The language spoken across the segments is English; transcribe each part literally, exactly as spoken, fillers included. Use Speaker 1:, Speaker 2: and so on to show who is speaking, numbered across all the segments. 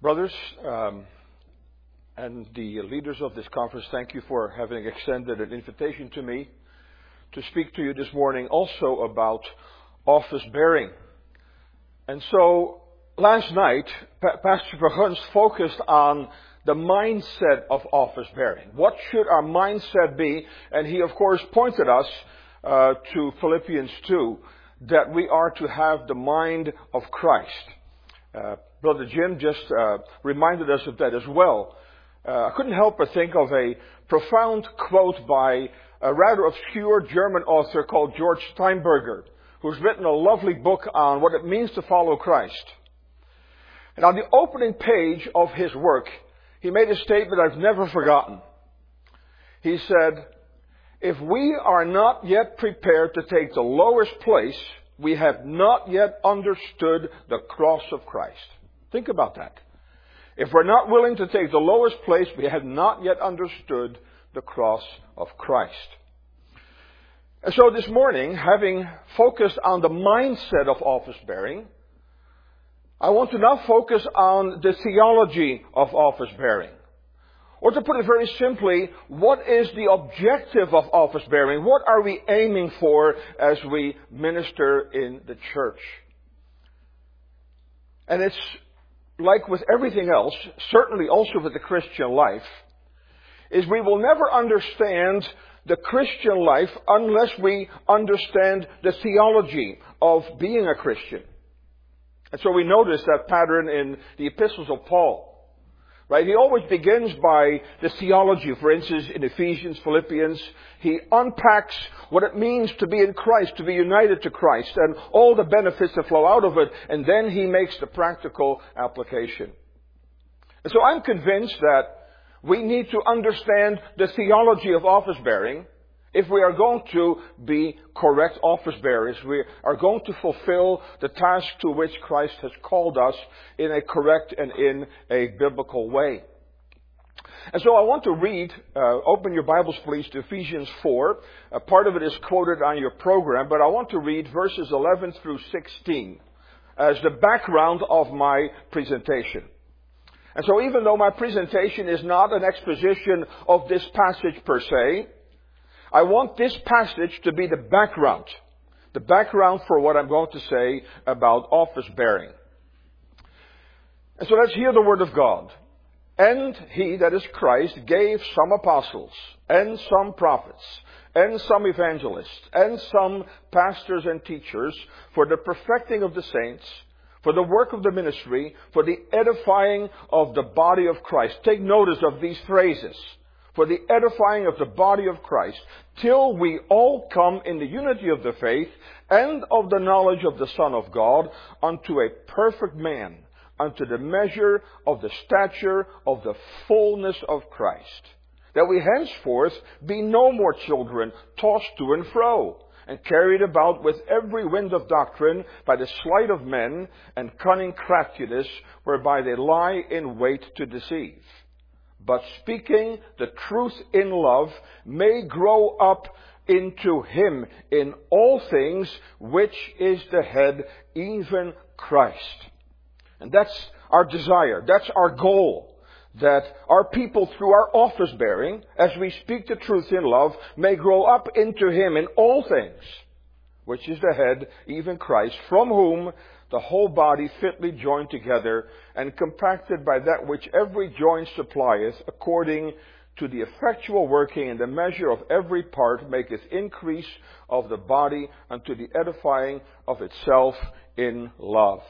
Speaker 1: Brothers um, and the leaders of this conference, thank you for having extended an invitation to me to speak to you this morning also about office bearing. And so last night, pa- Pastor Verguns focused on the mindset of office bearing. What should our mindset be? And he, of course, pointed us uh, to Philippians two, that we are to have the mind of Christ. Uh, Brother Jim just uh, reminded us of that as well. Uh, I couldn't help but think of a profound quote by a rather obscure German author called George Steinberger, who's written a lovely book on what it means to follow Christ. And on the opening page of his work, he made a statement I've never forgotten. He said, "If we are not yet prepared to take the lowest place, we have not yet understood the cross of Christ." Think about that. If we're not willing to take the lowest place, we have not yet understood the cross of Christ. And so this morning, having focused on the mindset of office bearing, I want to now focus on the theology of office bearing. Or to put it very simply, what is the objective of office bearing? What are we aiming for as we minister in the church? And it's like with everything else, certainly also with the Christian life, is we will never understand the Christian life unless we understand the theology of being a Christian. And so we notice that pattern in the epistles of Paul. Right? He always begins by the theology. For instance, in Ephesians, Philippians, he unpacks what it means to be in Christ, to be united to Christ, and all the benefits that flow out of it, and then he makes the practical application. And so I'm convinced that we need to understand the theology of office bearing if we are going to be correct office bearers. We are going to fulfill the task to which Christ has called us in a correct and in a biblical way. And so I want to read, uh, open your Bibles please to Ephesians four. Uh, part of it is quoted on your program, but I want to read verses eleven through sixteen as the background of my presentation. And so even though my presentation is not an exposition of this passage per se, I want this passage to be the background, the background for what I'm going to say about office bearing. And so let's hear the word of God. "And he, that is Christ, gave some apostles, and some prophets, and some evangelists, and some pastors and teachers for the perfecting of the saints, for the work of the ministry, for the edifying of the body of Christ." Take notice of these phrases. "For the edifying of the body of Christ, till we all come in the unity of the faith and of the knowledge of the Son of God, unto a perfect man, unto the measure of the stature of the fullness of Christ, that we henceforth be no more children, tossed to and fro, and carried about with every wind of doctrine by the sleight of men and cunning craftiness, whereby they lie in wait to deceive. But speaking the truth in love, may grow up into him in all things, which is the head, even Christ." And that's our desire. That's our goal. That our people, through our office bearing, as we speak the truth in love, may grow up into him in all things, which is the head, even Christ, from whom the whole body fitly joined together and compacted by that which every joint supplieth, according to the effectual working in the measure of every part, maketh increase of the body unto the edifying of itself in love.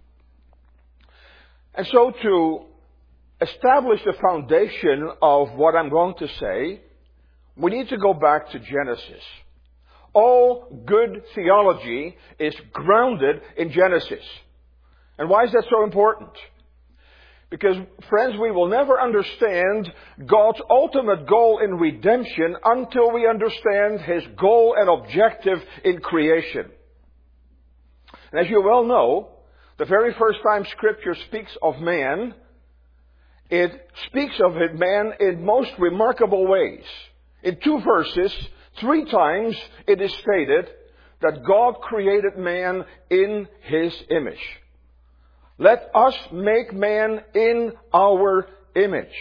Speaker 1: And so to establish the foundation of what I'm going to say, we need to go back to Genesis. All good theology is grounded in Genesis. And why is that so important? Because, friends, we will never understand God's ultimate goal in redemption until we understand His goal and objective in creation. And as you well know, the very first time Scripture speaks of man, it speaks of it, man in most remarkable ways. In two verses, three times it is stated that God created man in His image. Let us make man in our image.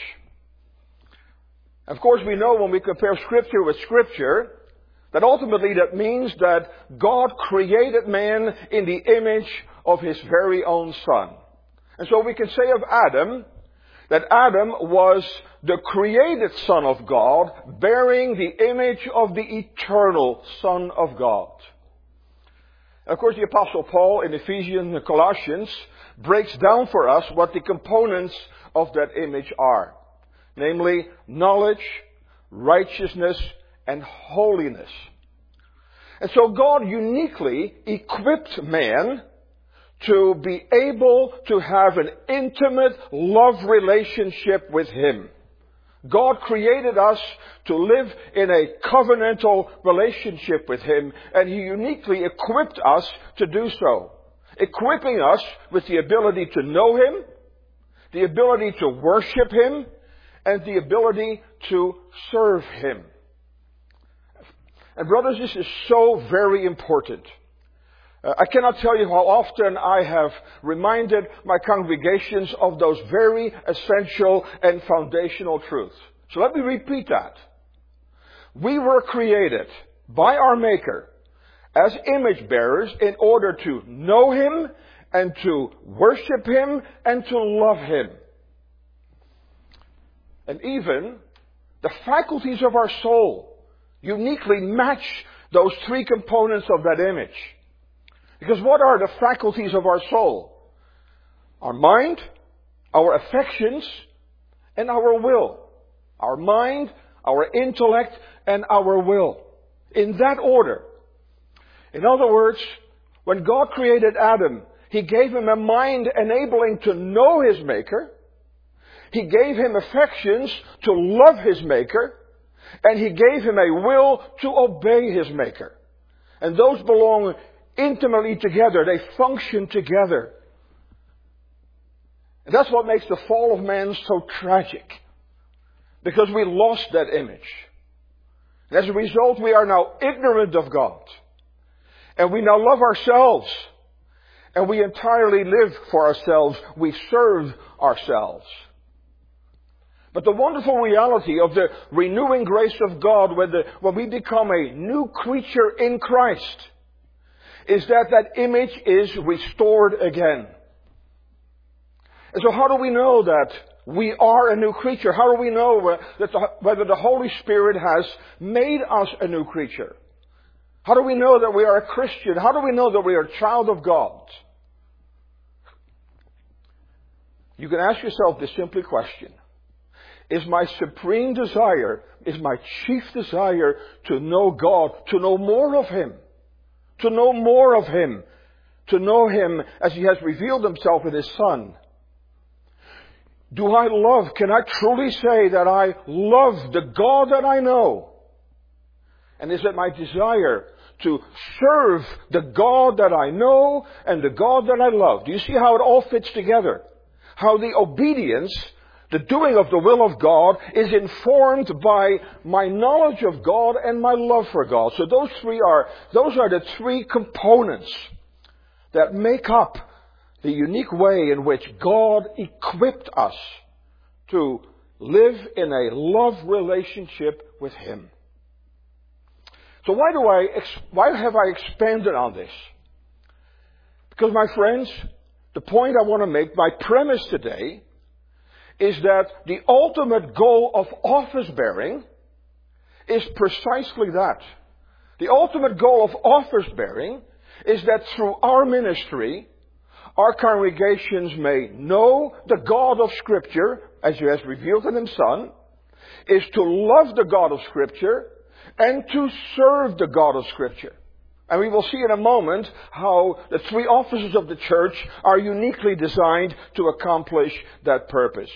Speaker 1: Of course, we know when we compare Scripture with Scripture, that ultimately that means that God created man in the image of His very own Son. And so we can say of Adam, that Adam was the created Son of God, bearing the image of the eternal Son of God. And of course, the Apostle Paul in Ephesians and Colossians breaks down for us what the components of that image are. Namely, knowledge, righteousness, and holiness. And so God uniquely equipped man to be able to have an intimate love relationship with Him. God created us to live in a covenantal relationship with Him, and He uniquely equipped us to do so. Equipping us with the ability to know Him, the ability to worship Him, and the ability to serve Him. And brothers, this is so very important. Uh, I cannot tell you how often I have reminded my congregations of those very essential and foundational truths. So let me repeat that. We were created by our Maker as image bearers in order to know Him and to worship Him and to love Him. And even the faculties of our soul uniquely match those three components of that image. Because what are the faculties of our soul? Our mind, our affections, and our will. Our mind, our intellect, and our will. In that order. In other words, when God created Adam, He gave him a mind enabling to know his Maker. He gave him affections to love his Maker. And He gave him a will to obey his Maker. And those belong intimately together. They function together. And that's what makes the fall of man so tragic. Because we lost that image. And as a result, we are now ignorant of God. And we now love ourselves. And we entirely live for ourselves. We serve ourselves. But the wonderful reality of the renewing grace of God when, the, when we become a new creature in Christ is that that image is restored again. And so how do we know that we are a new creature? How do we know that the, whether the Holy Spirit has made us a new creature? How do we know that we are a Christian? How do we know that we are a child of God? You can ask yourself this simple question. Is my supreme desire, is my chief desire to know God, to know more of Him, to know more of Him, to know Him as He has revealed Himself in His Son? Do I love, can I truly say that I love the God that I know? And is it my desire to serve the God that I know and the God that I love? Do you see how it all fits together? How the obedience, the doing of the will of God, is informed by my knowledge of God and my love for God. So those three are, those are the three components that make up the unique way in which God equipped us to live in a love relationship with Him. So why do I, why have I expanded on this? Because my friends, the point I want to make, my premise today, is that the ultimate goal of office bearing is precisely that. The ultimate goal of office bearing is that through our ministry, our congregations may know the God of Scripture, as He has revealed in His Son, is to love the God of Scripture, and to serve the God of Scripture. And we will see in a moment how the three offices of the church are uniquely designed to accomplish that purpose.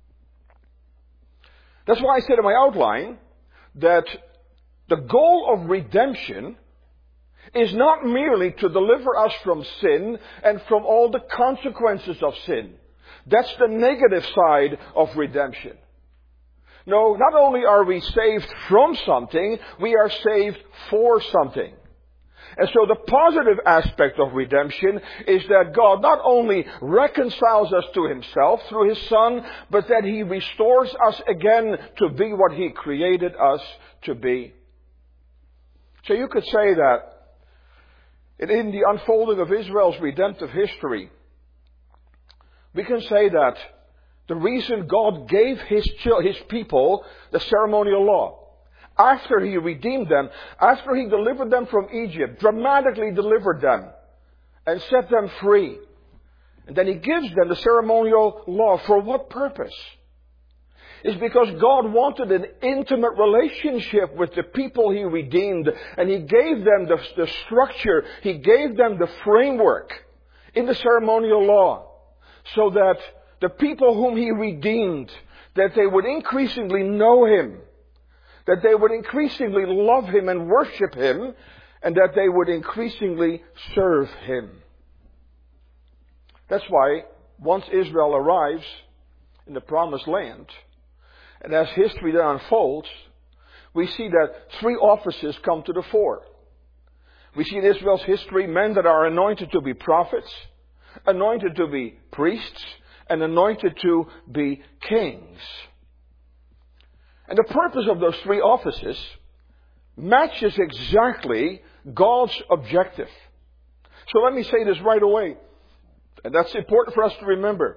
Speaker 1: That's why I said in my outline that the goal of redemption is not merely to deliver us from sin and from all the consequences of sin. That's the negative side of redemption. No, not only are we saved from something, we are saved for something. And so the positive aspect of redemption is that God not only reconciles us to Himself through His Son, but that He restores us again to be what He created us to be. So you could say that in the unfolding of Israel's redemptive history, we can say that the reason God gave His, His people the ceremonial law, after He redeemed them, after He delivered them from Egypt, dramatically delivered them, and set them free, and then He gives them the ceremonial law, for what purpose? Is because God wanted an intimate relationship with the people He redeemed, and He gave them the, the structure, He gave them the framework in the ceremonial law, so that the people whom He redeemed, that they would increasingly know Him, that they would increasingly love Him and worship Him, and that they would increasingly serve Him. That's why once Israel arrives in the Promised Land, and as history then unfolds, we see that three offices come to the fore. We see in Israel's history men that are anointed to be prophets, anointed to be priests, and anointed to be kings. And the purpose of those three offices matches exactly God's objective. So let me say this right away, and that's important for us to remember,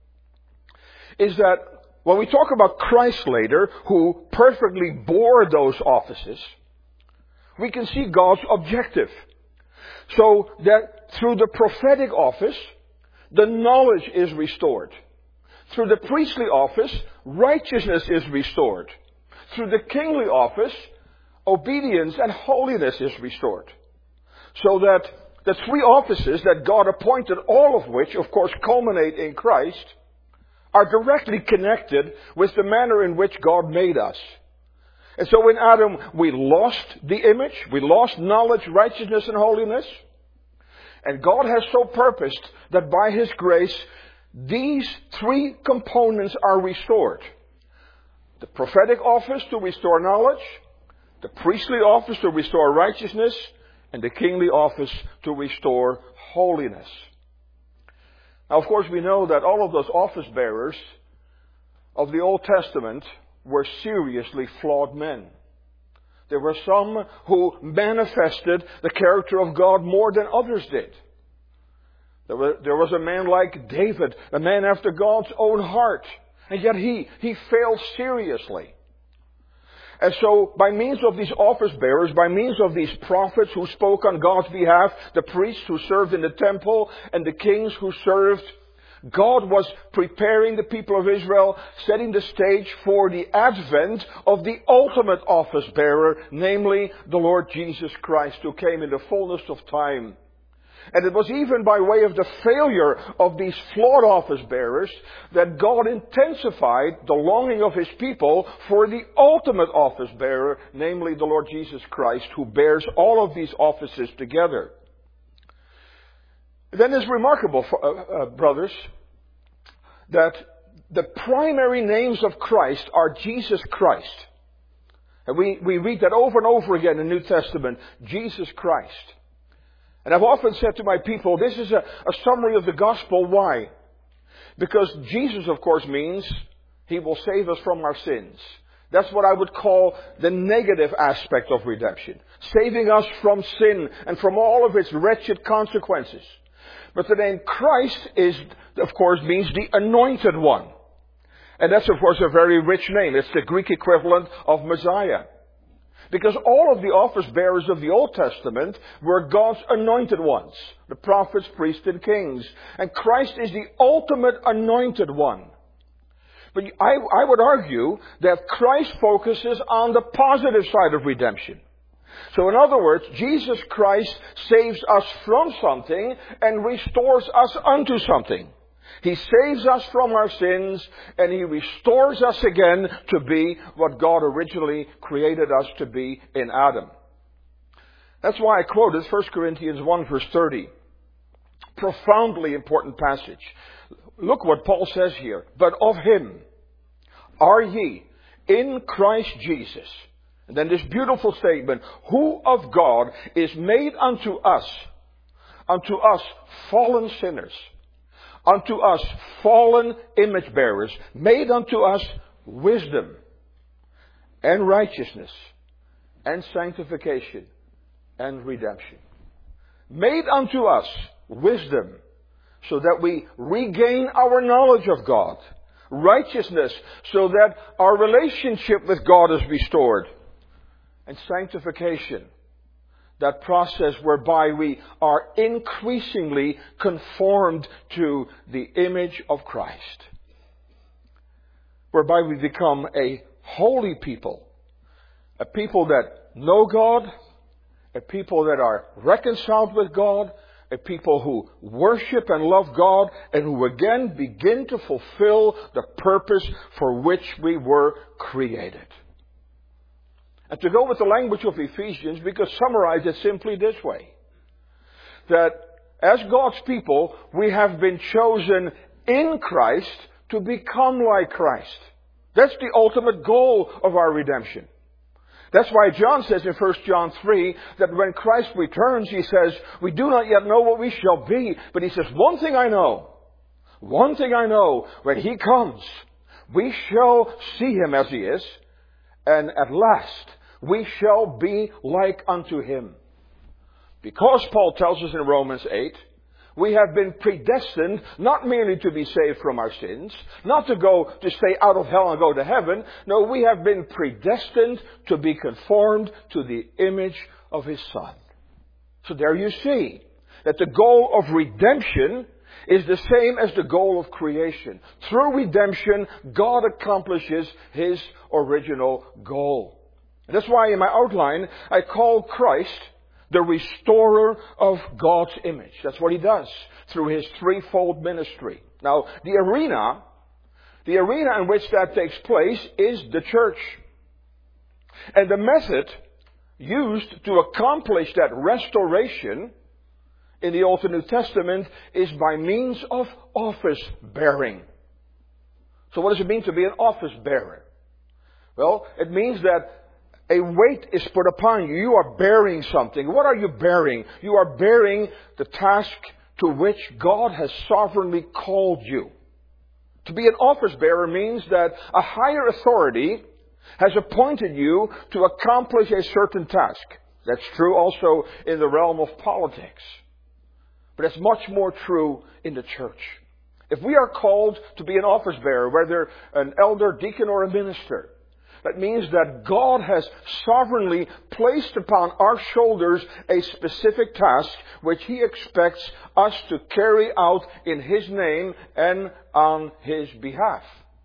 Speaker 1: is that when we talk about Christ later, who perfectly bore those offices, we can see God's objective. So that through the prophetic office, the knowledge is restored. Through the priestly office, righteousness is restored. Through the kingly office, obedience and holiness is restored. So that the three offices that God appointed, all of which, of course, culminate in Christ, are directly connected with the manner in which God made us. And so in Adam, we lost the image, we lost knowledge, righteousness, and holiness. And God has so purposed that by His grace, these three components are restored. The prophetic office to restore knowledge, the priestly office to restore righteousness, and the kingly office to restore holiness. Now, of course, we know that all of those office bearers of the Old Testament were seriously flawed men. There were some who manifested the character of God more than others did. There, were, there was a man like David, a man after God's own heart. And yet he, he failed seriously. And so, by means of these office bearers, by means of these prophets who spoke on God's behalf, the priests who served in the temple, and the kings who served, God was preparing the people of Israel, setting the stage for the advent of the ultimate office bearer, namely the Lord Jesus Christ, who came in the fullness of time. And it was even by way of the failure of these flawed office bearers that God intensified the longing of His people for the ultimate office bearer, namely the Lord Jesus Christ, who bears all of these offices together. Then it's remarkable, uh, uh, brothers, that the primary names of Christ are Jesus Christ. And we, we read that over and over again in the New Testament, Jesus Christ. And I've often said to my people, this is a, a summary of the gospel. Why? Because Jesus, of course, means He will save us from our sins. That's what I would call the negative aspect of redemption. Saving us from sin and from all of its wretched consequences. But the name Christ is, of course, means the anointed one. And that's, of course, a very rich name. It's the Greek equivalent of Messiah. Because all of the office bearers of the Old Testament were God's anointed ones. The prophets, priests, and kings. And Christ is the ultimate anointed one. But I, I would argue that Christ focuses on the positive side of redemption. So in other words, Jesus Christ saves us from something and restores us unto something. He saves us from our sins and He restores us again to be what God originally created us to be in Adam. That's why I quoted First Corinthians one verse thirty. Profoundly important passage. Look what Paul says here. But of Him are ye in Christ Jesus. And then this beautiful statement, who of God is made unto us, unto us fallen sinners, unto us fallen image bearers, made unto us wisdom and righteousness and sanctification and redemption. Made unto us wisdom, so that we regain our knowledge of God. Righteousness, so that our relationship with God is restored. And sanctification, that process whereby we are increasingly conformed to the image of Christ. Whereby we become a holy people. A people that know God. A people that are reconciled with God. A people who worship and love God. And who again begin to fulfill the purpose for which we were created. And to go with the language of Ephesians, we could summarize it simply this way. That as God's people, we have been chosen in Christ to become like Christ. That's the ultimate goal of our redemption. That's why John says in First John three that when Christ returns, he says, we do not yet know what we shall be. But he says, one thing I know. One thing I know. When he comes, we shall see him as he is. And at last, we shall be like unto him. Because Paul tells us in Romans eight, we have been predestined not merely to be saved from our sins, not to go to stay out of hell and go to heaven. No, we have been predestined to be conformed to the image of his Son. So there you see that the goal of redemption is the same as the goal of creation. Through redemption, God accomplishes his original goal. And that's why in my outline, I call Christ the restorer of God's image. That's what he does through his threefold ministry. Now, the arena, the arena in which that takes place is the church. And the method used to accomplish that restoration in the Old and New Testament is by means of office bearing. So what does it mean to be an office bearer? Well, it means that a weight is put upon you. You are bearing something. What are you bearing? You are bearing the task to which God has sovereignly called you. To be an office bearer means that a higher authority has appointed you to accomplish a certain task. That's true also in the realm of politics. But it's much more true in the church. If we are called to be an office bearer, whether an elder, deacon, or a minister, that means that God has sovereignly placed upon our shoulders a specific task which he expects us to carry out in his name and on his behalf.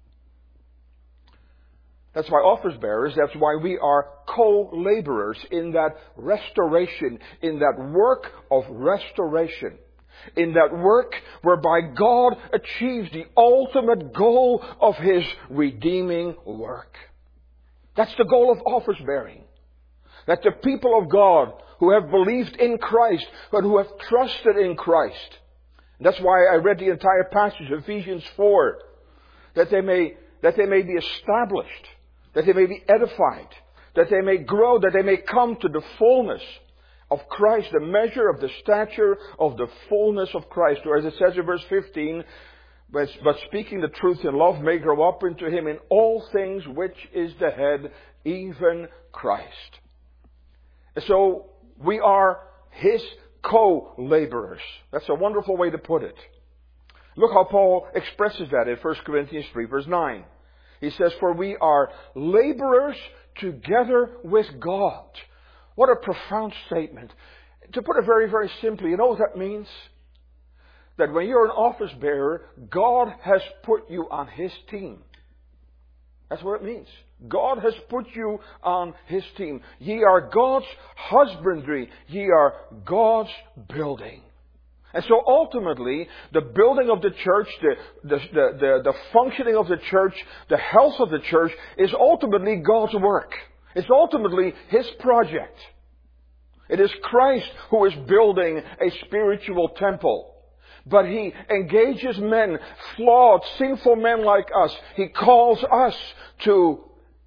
Speaker 1: That's why office bearers, that's why we are co-laborers in that restoration, in that work of restoration. In that work whereby God achieves the ultimate goal of his redeeming work. That's the goal of office bearing. That the people of God who have believed in Christ and who have trusted in Christ. That's why I read the entire passage of Ephesians four. That they may, that they may be established. That they may be edified. That they may grow. That they may come to the fullness of Christ. The measure of the stature of the fullness of Christ. Or as it says in verse fifteen, But, but speaking the truth in love may grow up into him in all things which is the head, even Christ. And so we are his co-laborers. That's a wonderful way to put it. Look how Paul expresses that in First Corinthians three verse nine. He says, for we are laborers together with God. What a profound statement. To put it very, very simply, you know what that means? That when you're an office bearer, God has put you on his team. That's what it means. God has put you on his team. Ye are God's husbandry. Ye are God's building. And so ultimately, the building of the church, the, the, the, the, the functioning of the church, the health of the church is ultimately God's work. It's ultimately his project. It is Christ who is building a spiritual temple. But he engages men, flawed, sinful men like us. He calls us to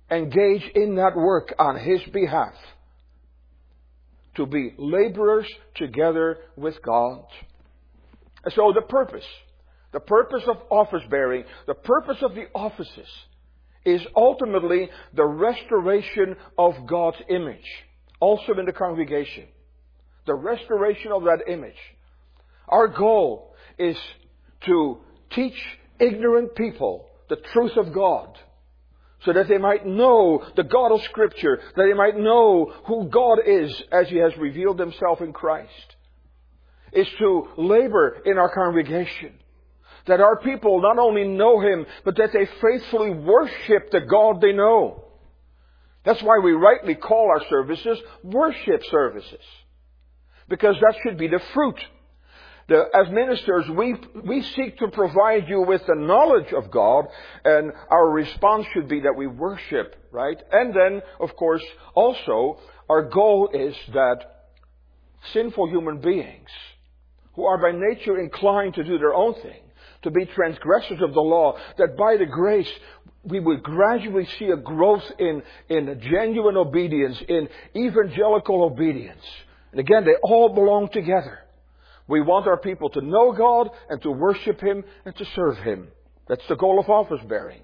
Speaker 1: engage in that work on His behalf. To be laborers together with God. And so the purpose, the purpose of office bearing, the purpose of the offices is ultimately the restoration of God's image. Also in the congregation. The restoration of that image. Our goal is to teach ignorant people the truth of God. So that they might know the God of Scripture. That they might know who God is as He has revealed Himself in Christ. Is to labor in our congregation. That our people not only know Him, but that they faithfully worship the God they know. That's why we rightly call our services worship services. Because that should be the fruit. The, as ministers, we, we seek to provide you with the knowledge of God, and our response should be that we worship, right? And then, of course, also, our goal is that sinful human beings, who are by nature inclined to do their own thing, to be transgressors of the law, that by the grace we would gradually see a growth in, in genuine obedience, in evangelical obedience. And again, they all belong together. We want our people to know God and to worship Him and to serve Him. That's the goal of office bearing.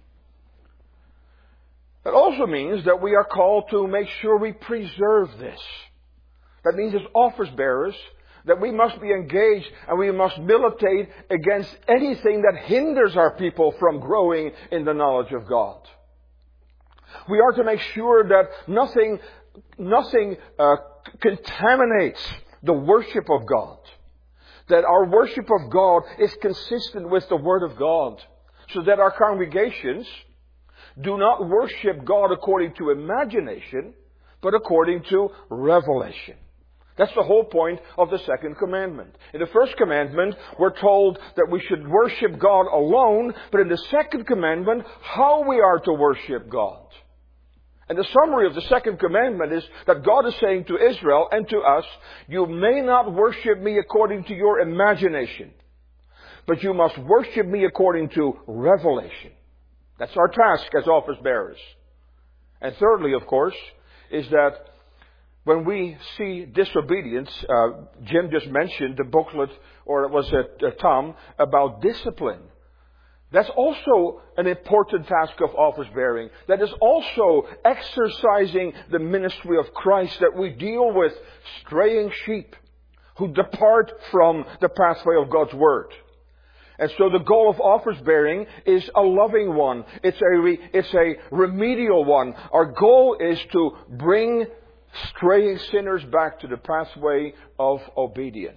Speaker 1: It also means that we are called to make sure we preserve this. That means as office bearers that we must be engaged and we must militate against anything that hinders our people from growing in the knowledge of God. We are to make sure that nothing, nothing uh, contaminates the worship of God. That our worship of God is consistent with the Word of God. So that our congregations do not worship God according to imagination, but according to revelation. That's the whole point of the second commandment. In the first commandment, we're told that we should worship God alone, but in the second commandment, how we are to worship God. And the summary of the second commandment is that God is saying to Israel and to us, you may not worship me according to your imagination, but you must worship me according to revelation. That's our task as office bearers. And thirdly, of course, is that when we see disobedience, uh, Jim just mentioned the booklet, or it was a, a Tom, about discipline. That's also an important task of office bearing. That is also exercising the ministry of Christ, that we deal with straying sheep who depart from the pathway of God's Word. And so the goal of office bearing is a loving one. It's a, re, it's a remedial one. Our goal is to bring straying sinners back to the pathway of obedience.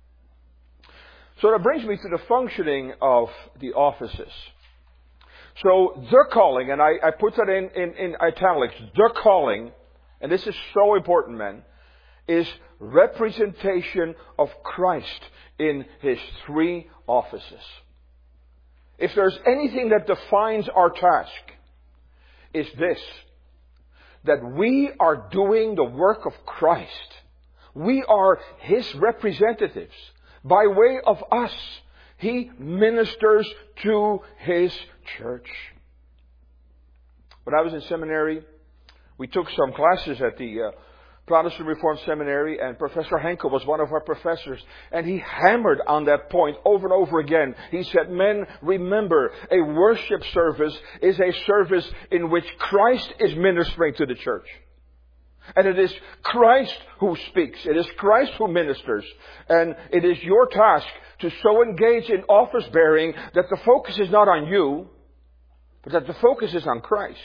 Speaker 1: So that brings me to the functioning of the offices. So their calling, and I, I put that in, in, in italics, their calling, and this is so important, men, is representation of Christ in His three offices. If there's anything that defines our task, it's this. That we are doing the work of Christ. We are His representatives. By way of us, He ministers to His church. When I was in seminary, we took some classes at the uh, Protestant Reformed Seminary, and Professor Henkel was one of our professors, and he hammered on that point over and over again. He said, men, remember, a worship service is a service in which Christ is ministering to the church. And it is Christ who speaks. It is Christ who ministers. And it is your task to so engage in office bearing that the focus is not on you, but that the focus is on Christ.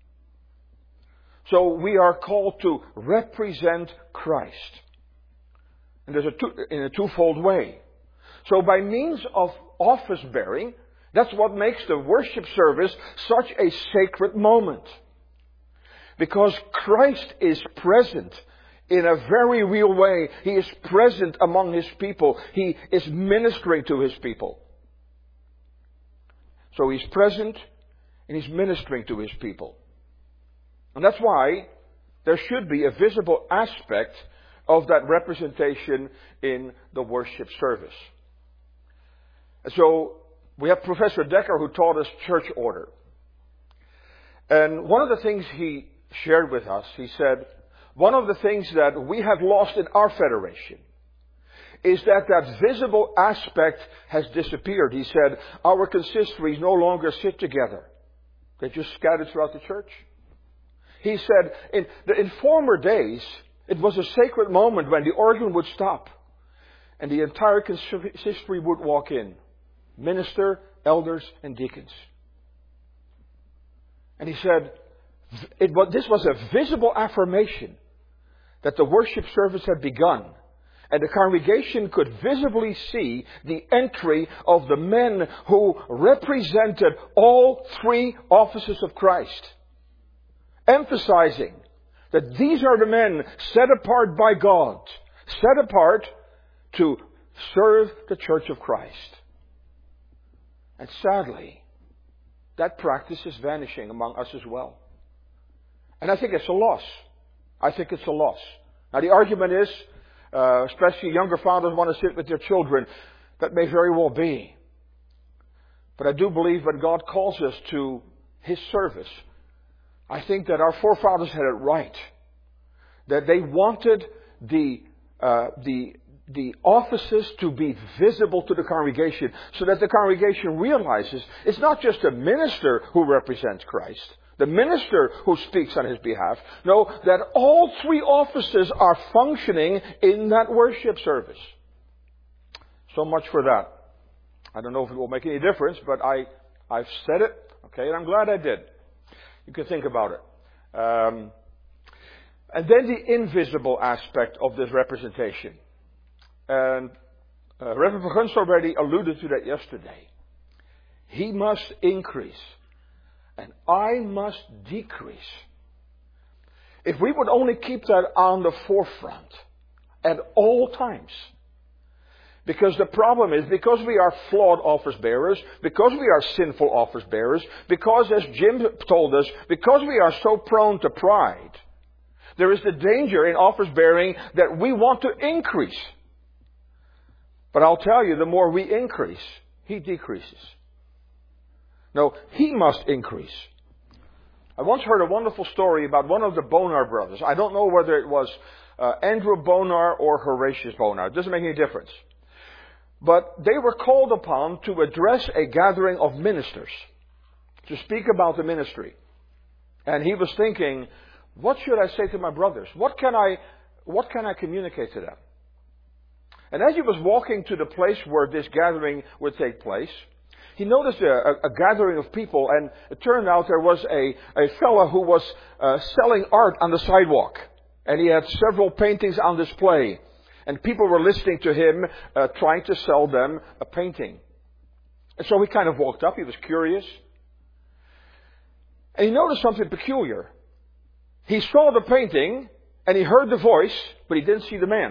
Speaker 1: So we are called to represent Christ. And there's a two, in a twofold way. So by means of office bearing, that's what makes the worship service such a sacred moment. Because Christ is present in a very real way. He is present among His people. He is ministering to His people. So He's present and He's ministering to His people. And that's why there should be a visible aspect of that representation in the worship service. So we have Professor Decker who taught us church order. And one of the things he shared with us, he said, one of the things that we have lost in our federation is that that visible aspect has disappeared. He said, our consistories no longer sit together. They're just scattered throughout the church. He said, in, in former days, it was a sacred moment when the organ would stop and the entire consistory would walk in. Minister, elders, and deacons. And he said, it, this was a visible affirmation that the worship service had begun. And the congregation could visibly see the entry of the men who represented all three offices of Christ. Emphasizing that these are the men set apart by God, set apart to serve the church of Christ. And sadly, that practice is vanishing among us as well. And I think it's a loss. I think it's a loss. Now the argument is, uh, especially younger fathers want to sit with their children. That may very well be. But I do believe when God calls us to His service, I think that our forefathers had it right. That they wanted the, uh, the, the offices to be visible to the congregation so that the congregation realizes it's not just a minister who represents Christ, the minister who speaks on His behalf. No, that all three offices are functioning in that worship service. So much for that. I don't know if it will make any difference, but I, I've said it, okay, and I'm glad I did. You can think about it. Um, and then the invisible aspect of this representation. And uh, Reverend Verguns already alluded to that yesterday. He must increase. And I must decrease. If we would only keep that on the forefront at all times. Because the problem is, because we are flawed office bearers, because we are sinful office bearers, because as Jim told us, because we are so prone to pride, there is the danger in office bearing that we want to increase. But I'll tell you, the more we increase, He decreases. No, He must increase. I once heard a wonderful story about one of the Bonar brothers. I don't know whether it was uh, Andrew Bonar or Horatius Bonar. It doesn't make any difference. But they were called upon to address a gathering of ministers, to speak about the ministry. And he was thinking, what should I say to my brothers? What can I, what can I communicate to them? And as he was walking to the place where this gathering would take place, he noticed a, a, a gathering of people, and it turned out there was a, a fellow who was uh, selling art on the sidewalk. And he had several paintings on display. And people were listening to him, uh, trying to sell them a painting. And so he kind of walked up, he was curious. And he noticed something peculiar. He saw the painting, and he heard the voice, but he didn't see the man.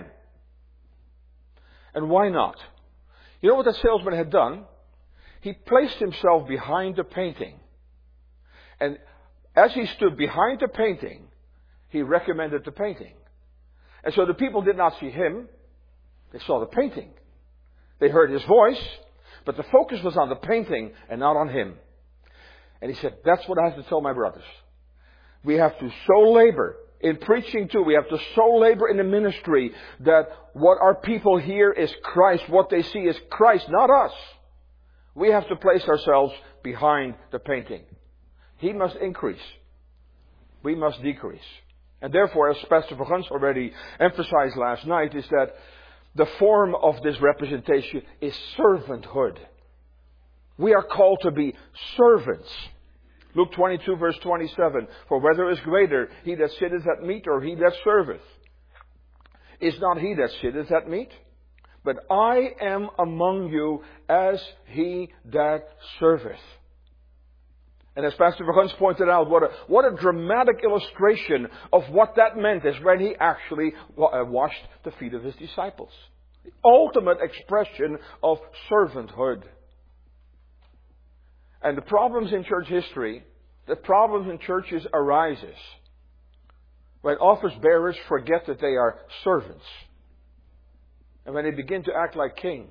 Speaker 1: And why not? You know what that salesman had done? He placed himself behind the painting. And as he stood behind the painting, he recommended the painting. And so the people did not see him. They saw the painting. They heard his voice, but the focus was on the painting and not on him. And he said, that's what I have to tell my brothers. We have to so labor in preaching too. We have to so labor in the ministry that what our people hear is Christ. What they see is Christ, not us. We have to place ourselves behind the painting. He must increase. We must decrease. And therefore, as Pastor Verguns already emphasized last night, is that the form of this representation is servanthood. We are called to be servants. Luke twenty-two verse twenty-seven. For whether is greater, he that sitteth at meat or he that serveth? Is not he that sitteth at meat? But I am among you as he that serveth. And as Pastor Verguns pointed out, what a, what a dramatic illustration of what that meant is when he actually washed the feet of his disciples. The ultimate expression of servanthood. And the problems in church history, the problems in churches arises when office bearers forget that they are servants. And when they begin to act like kings.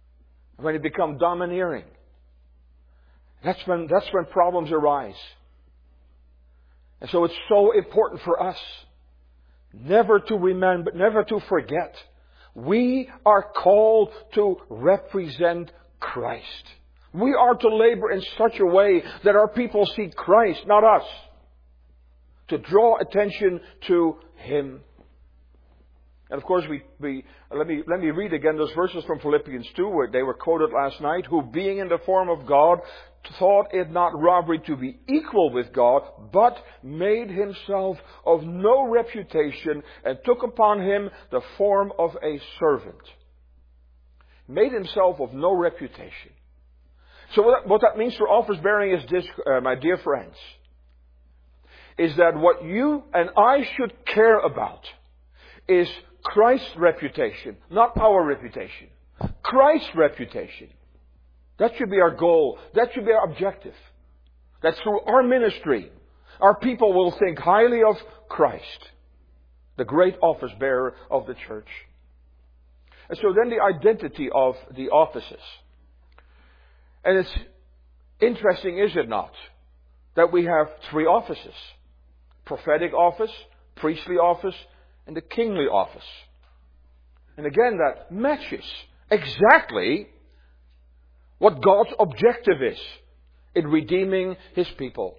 Speaker 1: And when they become domineering. That's when, that's when problems arise. And so it's so important for us never to remember, never to forget. We are called to represent Christ. We are to labor in such a way that our people see Christ, not us. To draw attention to Him. And of course, we, we let me let me read again those verses from Philippians two, where they were quoted last night. Who, being in the form of God, thought it not robbery to be equal with God, but made himself of no reputation, and took upon him the form of a servant. Made himself of no reputation. So what that, what that means for office bearing is this, uh, my dear friends, is that what you and I should care about is Christ's reputation, not our reputation. Christ's reputation. That should be our goal. That should be our objective. That through our ministry, our people will think highly of Christ, the great office bearer of the church. And so then the identity of the offices. And it's interesting, is it not, that we have three offices. Prophetic office, priestly office, and the kingly office. And again, that matches exactly what God's objective is in redeeming His people.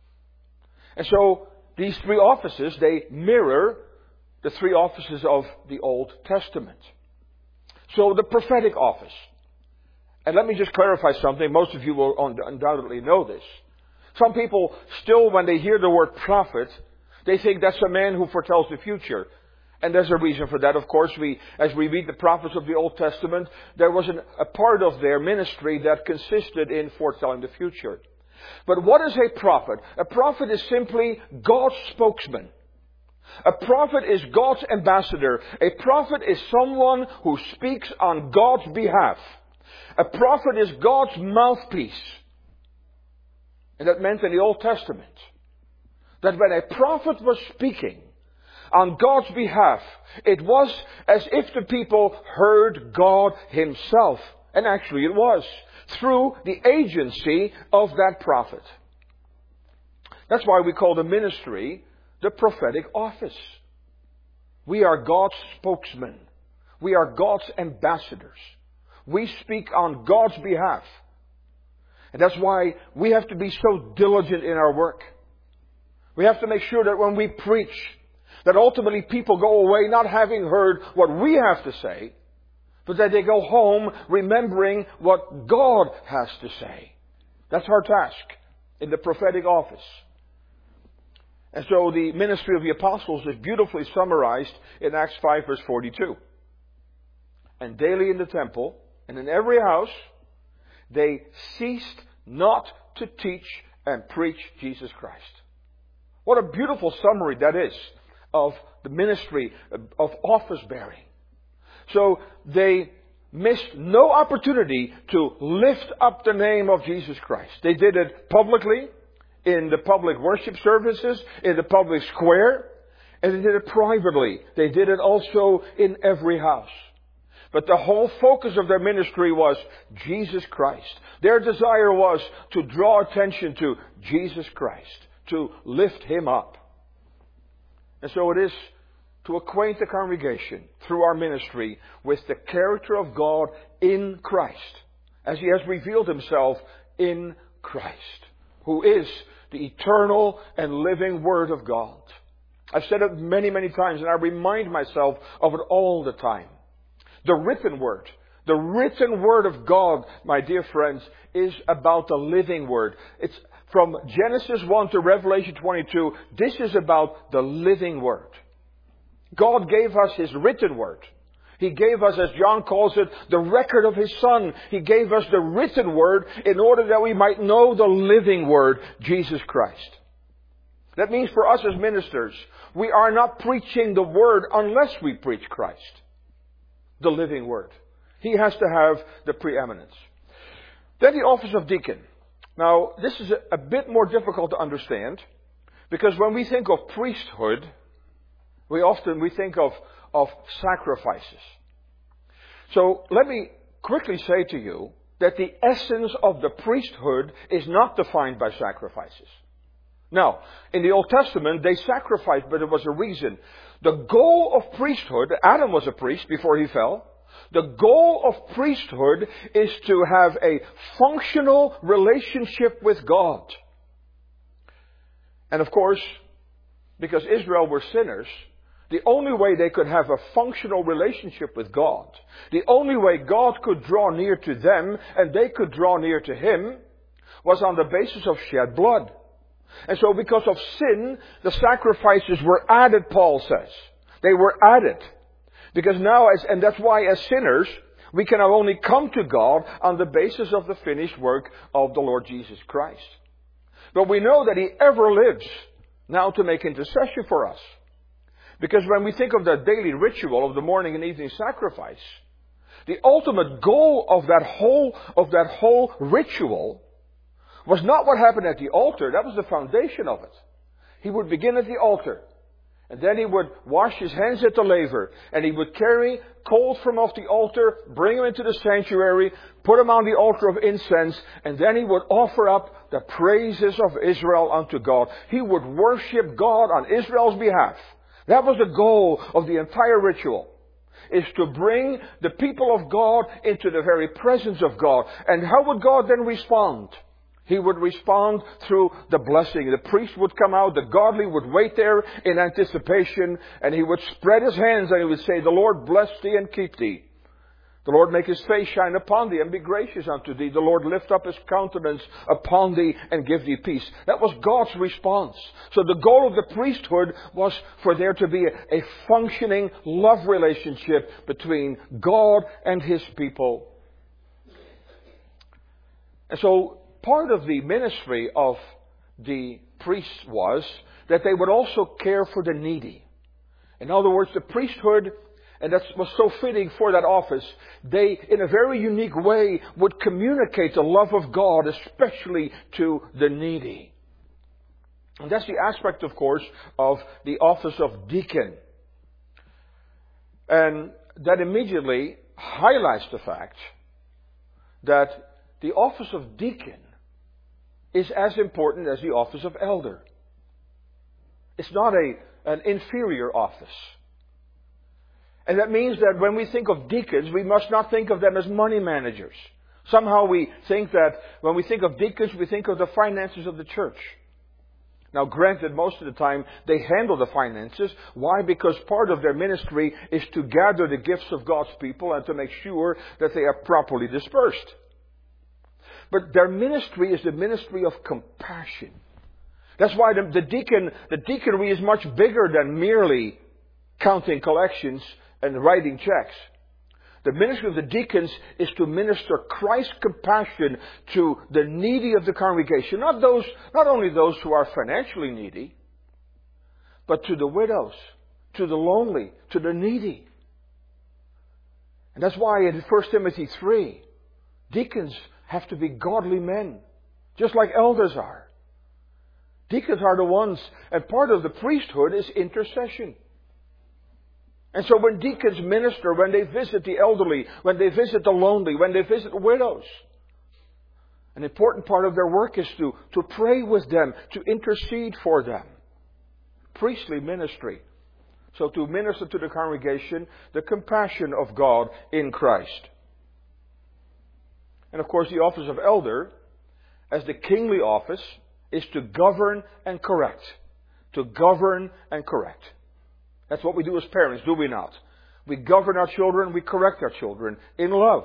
Speaker 1: And so, these three offices, they mirror the three offices of the Old Testament. So, the prophetic office. And let me just clarify something. Most of you will undoubtedly know this. Some people still, when they hear the word prophet, they think that's a man who foretells the future. And there's a reason for that. Of course, we, as we read the prophets of the Old Testament, there was an, a part of their ministry that consisted in foretelling the future. But what is a prophet? A prophet is simply God's spokesman. A prophet is God's ambassador. A prophet is someone who speaks on God's behalf. A prophet is God's mouthpiece. And that meant in the Old Testament that when a prophet was speaking on God's behalf, it was as if the people heard God Himself. And actually it was. Through the agency of that prophet. That's why we call the ministry the prophetic office. We are God's spokesmen. We are God's ambassadors. We speak on God's behalf. And that's why we have to be so diligent in our work. We have to make sure that when we preach, that ultimately people go away not having heard what we have to say, but that they go home remembering what God has to say. That's our task in the prophetic office. And so the ministry of the apostles is beautifully summarized in Acts five verse forty-two. And daily in the temple and in every house, they ceased not to teach and preach Jesus Christ. What a beautiful summary that is of the ministry of office bearing. So they missed no opportunity to lift up the name of Jesus Christ. They did it publicly, in the public worship services, in the public square, and they did it privately. They did it also in every house. But the whole focus of their ministry was Jesus Christ. Their desire was to draw attention to Jesus Christ, to lift Him up. And so it is to acquaint the congregation through our ministry with the character of God in Christ, as He has revealed Himself in Christ, who is the eternal and living Word of God. I've said it many, many times, and I remind myself of it all the time. The written Word, the written Word of God, my dear friends, is about the living Word. It's from Genesis one to Revelation twenty-two, this is about the living Word. God gave us His written Word. He gave us, as John calls it, the record of His Son. He gave us the written Word in order that we might know the living Word, Jesus Christ. That means for us as ministers, we are not preaching the Word unless we preach Christ, the living Word. He has to have the preeminence. Then the office of deacon. Now, this is a, a bit more difficult to understand, because when we think of priesthood, we often we think of, of sacrifices. So let me quickly say to you that the essence of the priesthood is not defined by sacrifices. Now, in the Old Testament, they sacrificed, but there was a reason. The goal of priesthood, Adam was a priest before he fell. The goal of priesthood is to have a functional relationship with God. And of course, because Israel were sinners, the only way they could have a functional relationship with God, the only way God could draw near to them and they could draw near to Him, was on the basis of shed blood. And so because of sin, the sacrifices were added, Paul says. They were added. Because now, as, and that's why as sinners, we can only come to God on the basis of the finished work of the Lord Jesus Christ. But we know that He ever lives now to make intercession for us. Because when we think of the daily ritual of the morning and evening sacrifice, the ultimate goal of that whole, of that whole ritual was not what happened at the altar. That was the foundation of it. He would begin at the altar. And then he would wash his hands at the laver. And he would carry coals from off the altar, bring them into the sanctuary, put them on the altar of incense, and then he would offer up the praises of Israel unto God. He would worship God on Israel's behalf. That was the goal of the entire ritual. Is to bring the people of God into the very presence of God. And how would God then respond? He would respond through the blessing. The priest would come out, the godly would wait there in anticipation, and he would spread his hands and he would say, "The Lord bless thee and keep thee. The Lord make His face shine upon thee and be gracious unto thee. The Lord lift up His countenance upon thee and give thee peace." That was God's response. So the goal of the priesthood was for there to be a, a functioning love relationship between God and His people. And so part of the ministry of the priests was that they would also care for the needy. In other words, the priesthood, and that was so fitting for that office, they, in a very unique way, would communicate the love of God, especially to the needy. And that's the aspect, of course, of the office of deacon. And that immediately highlights the fact that the office of deacon is as important as the office of elder. It's not a, an inferior office. And that means that when we think of deacons, we must not think of them as money managers. Somehow we think that when we think of deacons, we think of the finances of the church. Now granted, most of the time they handle the finances. Why? Because part of their ministry is to gather the gifts of God's people and to make sure that they are properly dispersed. But their ministry is the ministry of compassion. That's why the, the deacon, the deaconry is much bigger than merely counting collections and writing checks. The ministry of the deacons is to minister Christ's compassion to the needy of the congregation. Not those, not only those who are financially needy, but to the widows, to the lonely, to the needy. And that's why in First Timothy three, deacons have to be godly men, just like elders are. Deacons are the ones, and part of the priesthood is intercession. And so when deacons minister, when they visit the elderly, when they visit the lonely, when they visit widows, an important part of their work is to, to pray with them, to intercede for them. Priestly ministry. So to minister to the congregation, the compassion of God in Christ. And of course the office of elder, as the kingly office, is to govern and correct. To govern and correct. That's what we do as parents, do we not? We govern our children, we correct our children in love.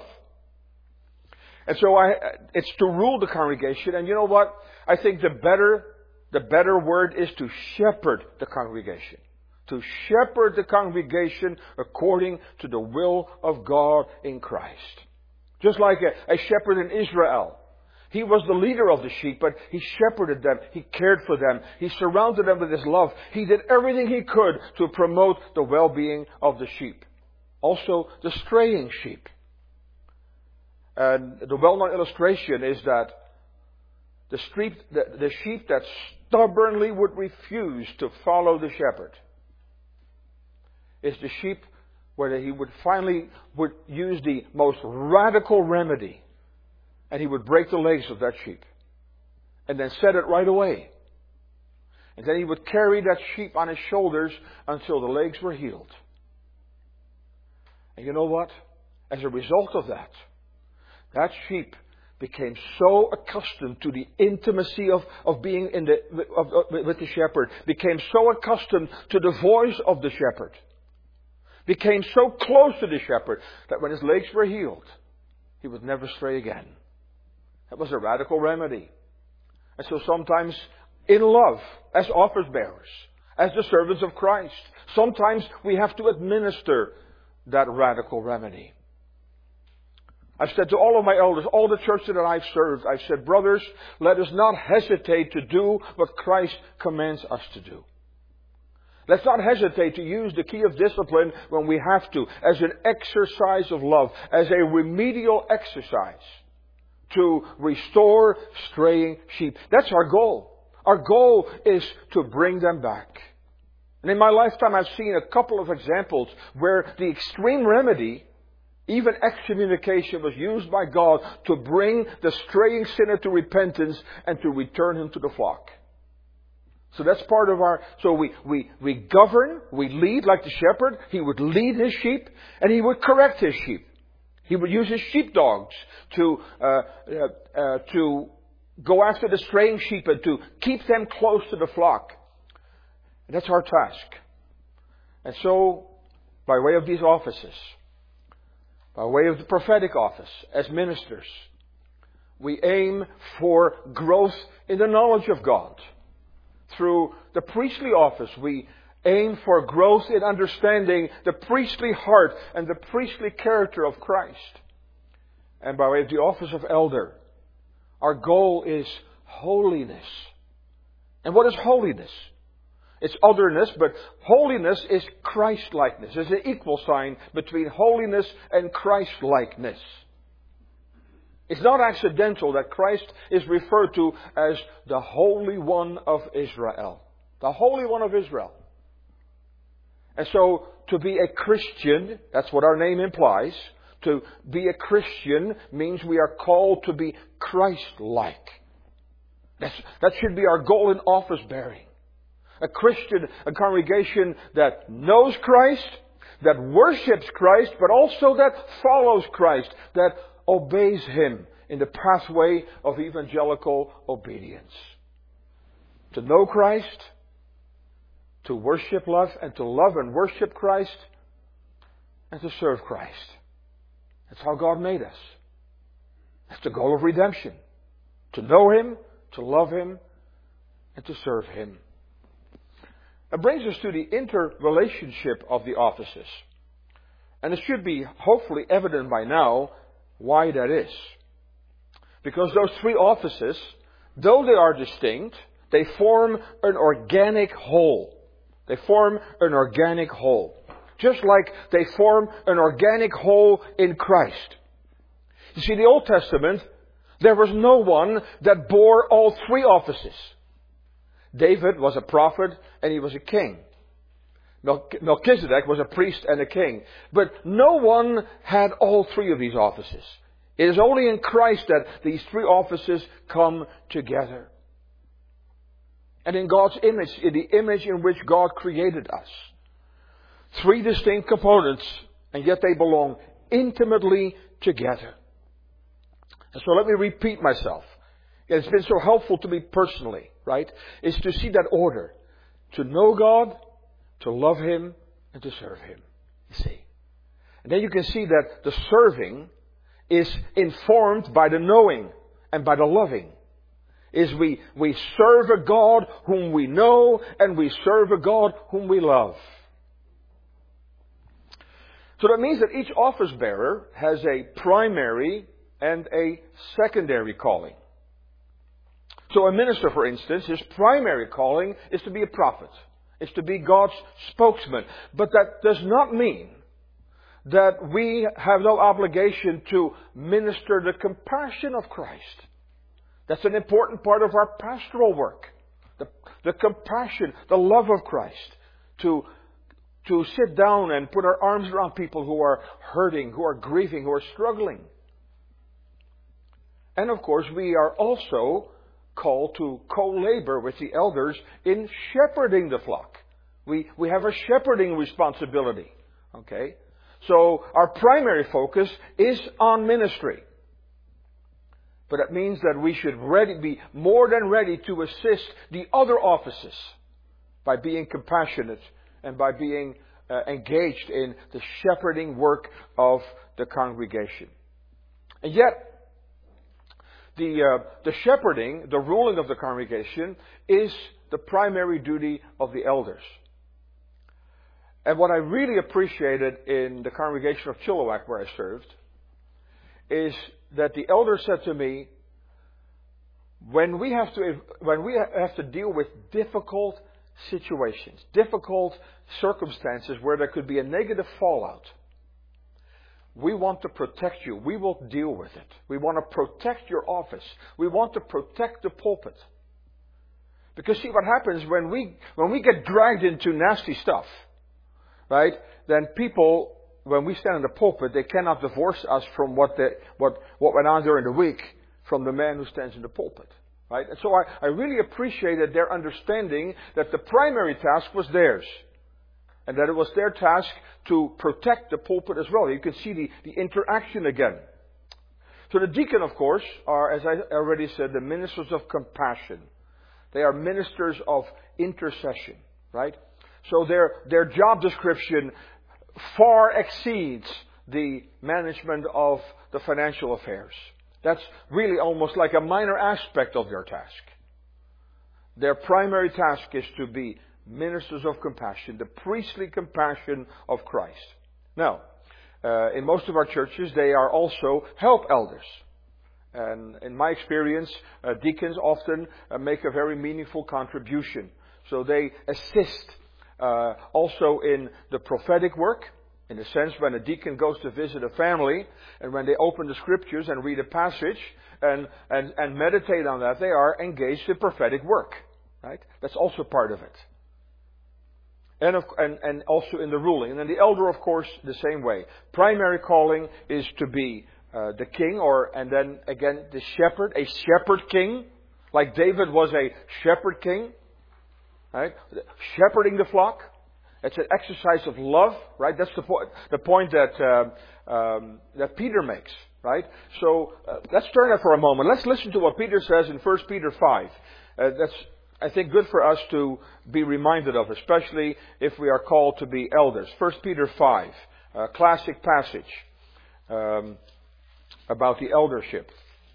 Speaker 1: And so I, it's to rule the congregation. And you know what? I think the better, the better word is to shepherd the congregation. To shepherd the congregation according to the will of God in Christ. Just like a, a shepherd in Israel. He was the leader of the sheep, but he shepherded them. He cared for them. He surrounded them with his love. He did everything he could to promote the well-being of the sheep. Also, the straying sheep. And the well-known illustration is that the, street, the, the sheep that stubbornly would refuse to follow the shepherd is the sheep where he would finally would use the most radical remedy. And he would break the legs of that sheep. And then set it right away. And then he would carry that sheep on his shoulders until the legs were healed. And you know what? As a result of that, that sheep became so accustomed to the intimacy of, of being in the, of, of, with the shepherd, became so accustomed to the voice of the shepherd, became so close to the shepherd, that when his legs were healed, he would never stray again. That was a radical remedy. And so sometimes in love, as office bearers, as the servants of Christ, sometimes we have to administer that radical remedy. I've said to all of my elders, all the churches that I've served, I've said, brothers, let us not hesitate to do what Christ commands us to do. Let's not hesitate to use the key of discipline when we have to, as an exercise of love, as a remedial exercise to restore straying sheep. That's our goal. Our goal is to bring them back. And in my lifetime, I've seen a couple of examples where the extreme remedy, even excommunication, was used by God to bring the straying sinner to repentance and to return him to the flock. So that's part of our, so we, we, we govern, we lead like the shepherd. He would lead his sheep and he would correct his sheep. He would use his sheepdogs to, uh, uh, uh, to go after the straying sheep and to keep them close to the flock. And that's our task. And so, by way of these offices, by way of the prophetic office, as ministers, we aim for growth in the knowledge of God. Through the priestly office, we aim for growth in understanding the priestly heart and the priestly character of Christ. And by way of the office of elder, our goal is holiness. And what is holiness? It's otherness, but holiness is Christ-likeness. There's an equal sign between holiness and Christ-likeness. It's not accidental that Christ is referred to as the Holy One of Israel. The Holy One of Israel. And so, to be a Christian, that's what our name implies. To be a Christian means we are called to be Christ-like. That's, that should be our goal in office bearing. A Christian, a congregation that knows Christ, that worships Christ, but also that follows Christ, that obeys Him in the pathway of evangelical obedience. To know Christ, to worship, love, and to love and worship Christ, and to serve Christ. That's how God made us. That's the goal of redemption. To know Him, to love Him, and to serve Him. That brings us to the interrelationship of the offices. And it should be hopefully evident by now why that is. Because those three offices, though they are distinct, they form an organic whole. They form an organic whole. Just like they form an organic whole in Christ. You see, in the Old Testament, there was no one that bore all three offices. David was a prophet and he was a king. Melchizedek was a priest and a king. But no one had all three of these offices. It is only in Christ that these three offices come together. And in God's image, in the image in which God created us. Three distinct components, and yet they belong intimately together. And so let me repeat myself. It's been so helpful to me personally, right? Is to see that order. To know God, to love Him, and to serve Him. You see. And then you can see that the serving is informed by the knowing and by the loving. Is we, we serve a God whom we know and we serve a God whom we love. So that means that each office bearer has a primary and a secondary calling. So a minister, for instance, his primary calling is to be a prophet. Is to be God's spokesman. But that does not mean that we have no obligation to minister the compassion of Christ. That's an important part of our pastoral work. The, the compassion, the love of Christ. To, to sit down and put our arms around people who are hurting, who are grieving, who are struggling. And of course, we are also called to co-labor with the elders in shepherding the flock. We, we have a shepherding responsibility. Okay? So our primary focus is on ministry. But it means that we should ready, be more than ready to assist the other offices by being compassionate and by being uh, engaged in the shepherding work of the congregation. And yet, the, uh, the shepherding, the ruling of the congregation, is the primary duty of the elders. And what I really appreciated in the congregation of Chilliwack where I served is that the elder said to me, when we have to, when we have to deal with difficult situations, difficult circumstances where there could be a negative fallout, we want to protect you. We will deal with it. We want to protect your office. We want to protect the pulpit. Because see what happens when we, when we get dragged into nasty stuff, right? Then people, when we stand in the pulpit, they cannot divorce us from what they, what, what went on during the week from the man who stands in the pulpit, right? And so I, I really appreciated their understanding that the primary task was theirs. And that it was their task to protect the pulpit as well. You can see the, the interaction again. So the deacon, of course, are, as I already said, the ministers of compassion. They are ministers of intercession, right? So their, their job description far exceeds the management of the financial affairs. That's really almost like a minor aspect of their task. Their primary task is to be ministers of compassion, the priestly compassion of Christ. Now, uh, in most of our churches, they are also help elders. And in my experience, uh, deacons often uh, make a very meaningful contribution. So they assist uh, also in the prophetic work. In a sense, when a deacon goes to visit a family, and when they open the scriptures and read a passage and, and, and meditate on that, they are engaged in prophetic work. Right? That's also part of it. And, of, and, and also in the ruling. And then the elder, of course, the same way. Primary calling is to be uh, the king, or and then again the shepherd, a shepherd king, like David was a shepherd king, right? Shepherding the flock. It's an exercise of love, right? That's the point. The point that uh, um, that Peter makes, right? So uh, let's turn there for a moment. Let's listen to what Peter says in First Peter five. Uh, that's I think good for us to be reminded of, especially if we are called to be elders. First Peter five, a classic passage um, about the eldership.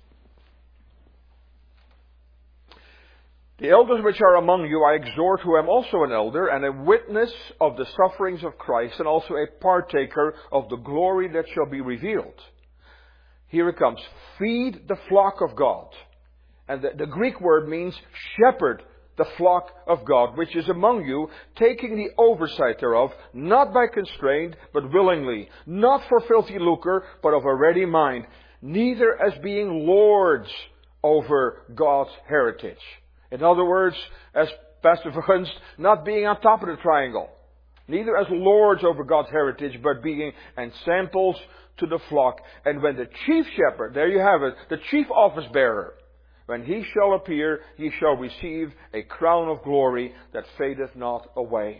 Speaker 1: The elders which are among you I exhort, who am also an elder and a witness of the sufferings of Christ, and also a partaker of the glory that shall be revealed. Here it comes. Feed the flock of God. And the, the Greek word means shepherd the flock of God, which is among you, taking the oversight thereof, not by constraint, but willingly, not for filthy lucre, but of a ready mind, neither as being lords over God's heritage. In other words, as Pastor Vergunst, not being on top of the triangle, neither as lords over God's heritage, but being ensamples to the flock. And when the chief shepherd, there you have it, the chief office bearer, when he shall appear, ye shall receive a crown of glory that fadeth not away.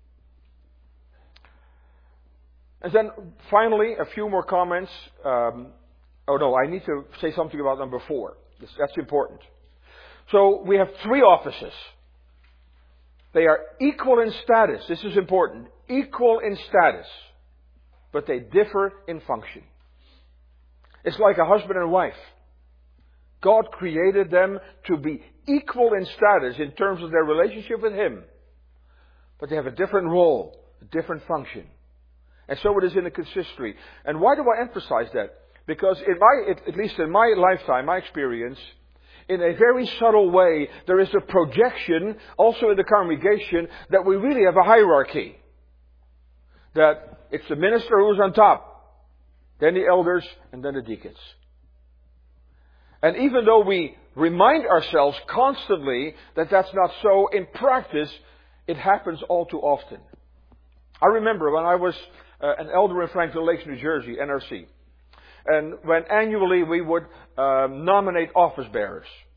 Speaker 1: And then finally, a few more comments. Um, oh no, I need to say something about number four. That's important. So we have three offices. They are equal in status. This is important. Equal in status. But they differ in function. It's like a husband and wife. God created them to be equal in status in terms of their relationship with Him. But they have a different role, a different function. And so it is in the consistory. And why do I emphasize that? Because in my, at least in my lifetime, my experience, in a very subtle way, there is a projection also in the congregation that we really have a hierarchy. That it's the minister who's on top, then the elders, and then the deacons. And even though we remind ourselves constantly that that's not so, in practice, it happens all too often. I remember when I was uh, an elder in Franklin Lakes, New Jersey, N R C. And when annually we would um, nominate office bearers.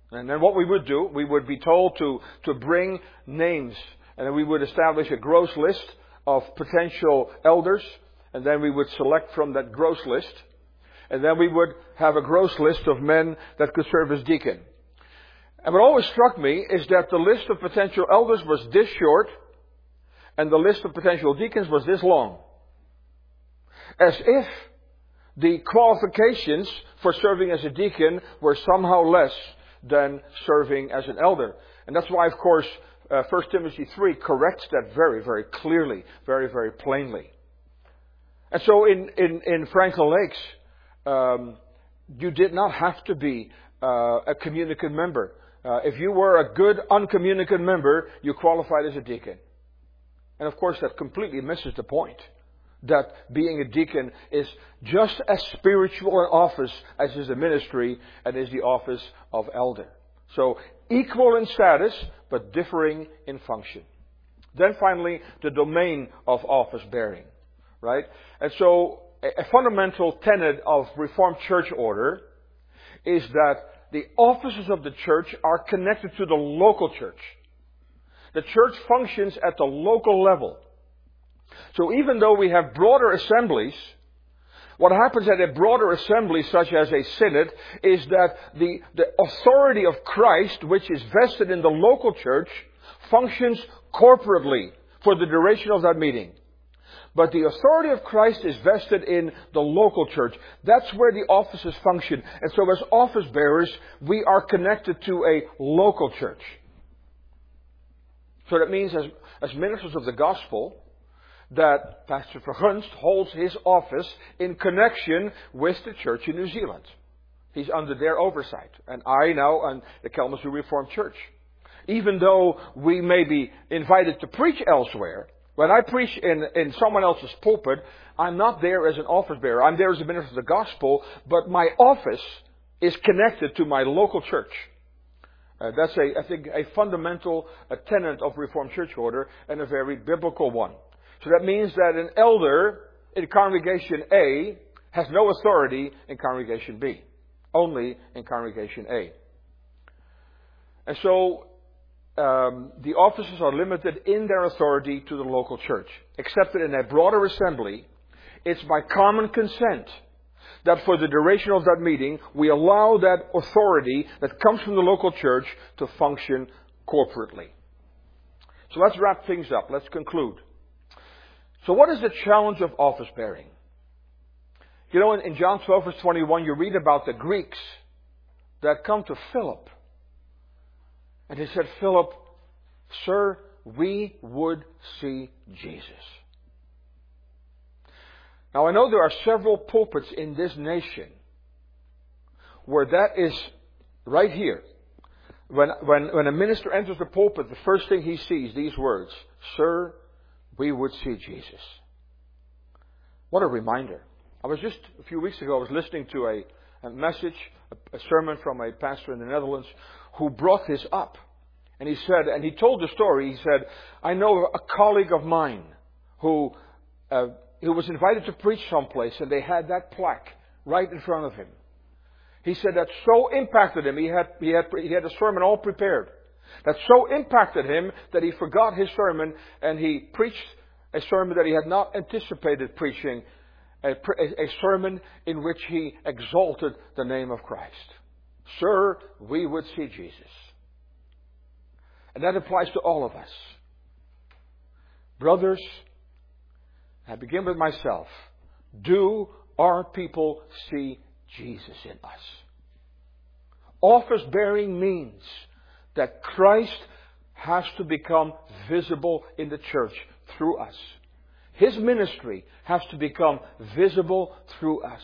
Speaker 1: And then what we would do, we would be told to, to bring names. And then we would establish a gross list of potential elders. And then we would select from that gross list. And then we would have a gross list of men that could serve as deacon. And what always struck me is that the list of potential elders was this short. And the list of potential deacons was this long. As if the qualifications for serving as a deacon were somehow less than serving as an elder. And that's why, of course, uh, First Timothy three corrects that very, very clearly, very, very plainly. And so in, in, in Franklin Lakes, um, you did not have to be uh, a communicant member. Uh, if you were a good uncommunicant member, you qualified as a deacon. And of course, that completely misses the point. That being a deacon is just as spiritual an office as is a ministry and is the office of elder. So equal in status, but differing in function. Then finally, the domain of office bearing. Right? And so a fundamental tenet of Reformed church order is that the offices of the church are connected to the local church. The church functions at the local level. So even though we have broader assemblies, what happens at a broader assembly, such as a synod, is that the, the authority of Christ, which is vested in the local church, functions corporately for the duration of that meeting. But the authority of Christ is vested in the local church. That's where the offices function. And so as office bearers, we are connected to a local church. So that means as, as ministers of the gospel, that Pastor Vergunst holds his office in connection with the church in New Zealand. He's under their oversight. And I now am the Kalamazoo Reformed Church. Even though we may be invited to preach elsewhere, when I preach in, in someone else's pulpit, I'm not there as an office bearer. I'm there as a minister of the gospel, but my office is connected to my local church. Uh, that's, a, I think, a fundamental a tenet of Reformed church order and a very biblical one. So that means that an elder in congregation A has no authority in congregation B. Only in congregation A. And so um, the officers are limited in their authority to the local church. Except that in a broader assembly, it's by common consent that for the duration of that meeting, we allow that authority that comes from the local church to function corporately. So let's wrap things up. Let's conclude. So what is the challenge of office bearing? You know, in, in John twelve verse twenty-one, you read about the Greeks that come to Philip. And they said, Philip, sir, we would see Jesus. Now I know there are several pulpits in this nation where that is right here. When, when, when a minister enters the pulpit, the first thing he sees, these words, sir, we would see Jesus. What a reminder. I was just, a few weeks ago, I was listening to a, a message, a, a sermon from a pastor in the Netherlands who brought this up. And he said, and he told the story, he said, I know a colleague of mine who, uh, who was invited to preach someplace and they had that plaque right in front of him. He said that so impacted him, he had, he had, he had a sermon all prepared. That so impacted him that he forgot his sermon and he preached a sermon that he had not anticipated preaching, a, a sermon in which he exalted the name of Christ. Sir, we would see Jesus. And that applies to all of us. Brothers, I begin with myself. Do our people see Jesus in us? Office bearing means that Christ has to become visible in the church through us. His ministry has to become visible through us.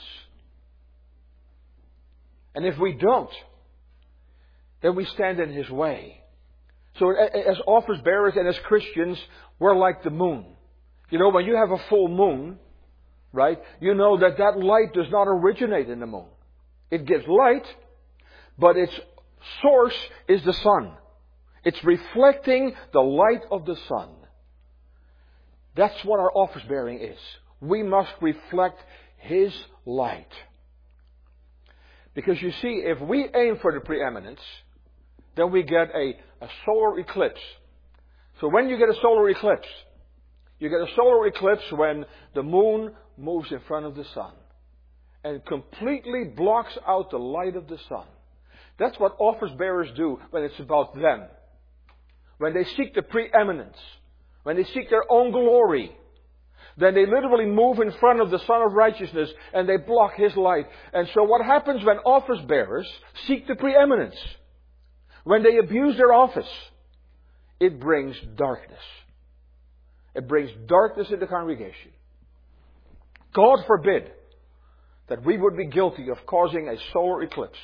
Speaker 1: And if we don't, then we stand in His way. So as office bearers and as Christians, we're like the moon. You know, when you have a full moon, right, you know that that light does not originate in the moon. It gives light, but its source is the sun. It's reflecting the light of the sun. That's what our office bearing is. We must reflect His light. Because you see, if we aim for the preeminence, then we get a, a solar eclipse. So when you get a solar eclipse, you get a solar eclipse when the moon moves in front of the sun and completely blocks out the light of the sun. That's what office bearers do when it's about them. When they seek the preeminence, when they seek their own glory, then they literally move in front of the Son of Righteousness and they block His light. And so what happens when office bearers seek the preeminence? When they abuse their office, it brings darkness. It brings darkness in the congregation. God forbid that we would be guilty of causing a solar eclipse.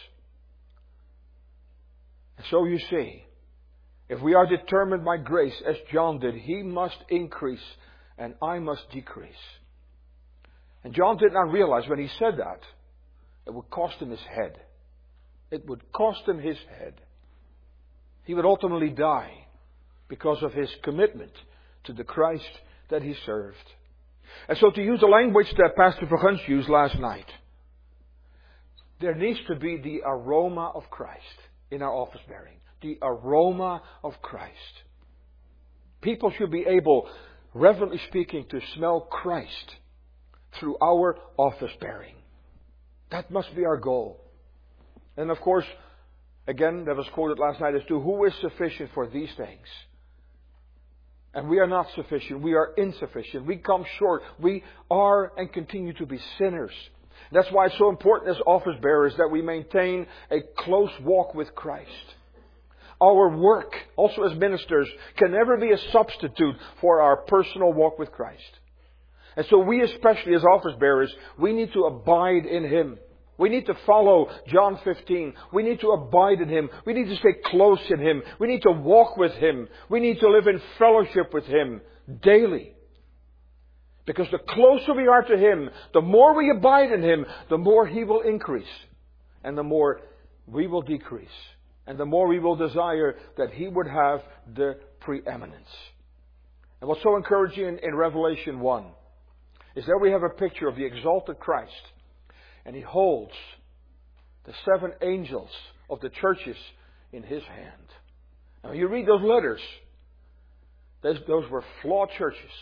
Speaker 1: And so you see, if we are determined by grace, as John did, he must increase and I must decrease. And John did not realize when he said that, it would cost him his head. It would cost him his head. He would ultimately die because of his commitment to the Christ that he served. And so to use the language that Pastor Verguns used last night, there needs to be the aroma of Christ in our office bearing. The aroma of Christ. People should be able, reverently speaking, to smell Christ through our office bearing. That must be our goal. And of course, again, that was quoted last night as to who is sufficient for these things. And we are not sufficient. We are insufficient. We come short. We are and continue to be sinners. That's why it's so important as office bearers that we maintain a close walk with Christ. Our work, also as ministers, can never be a substitute for our personal walk with Christ. And so we, especially as office bearers, we need to abide in Him. We need to follow John fifteen. We need to abide in Him. We need to stay close in Him. We need to walk with Him. We need to live in fellowship with Him daily. Because the closer we are to Him, the more we abide in Him, the more He will increase. And the more we will decrease. And the more we will desire that He would have the preeminence. And what's so encouraging in, in Revelation one is that we have a picture of the exalted Christ. And He holds the seven angels of the churches in His hand. Now you read those letters. Those, those were flawed churches.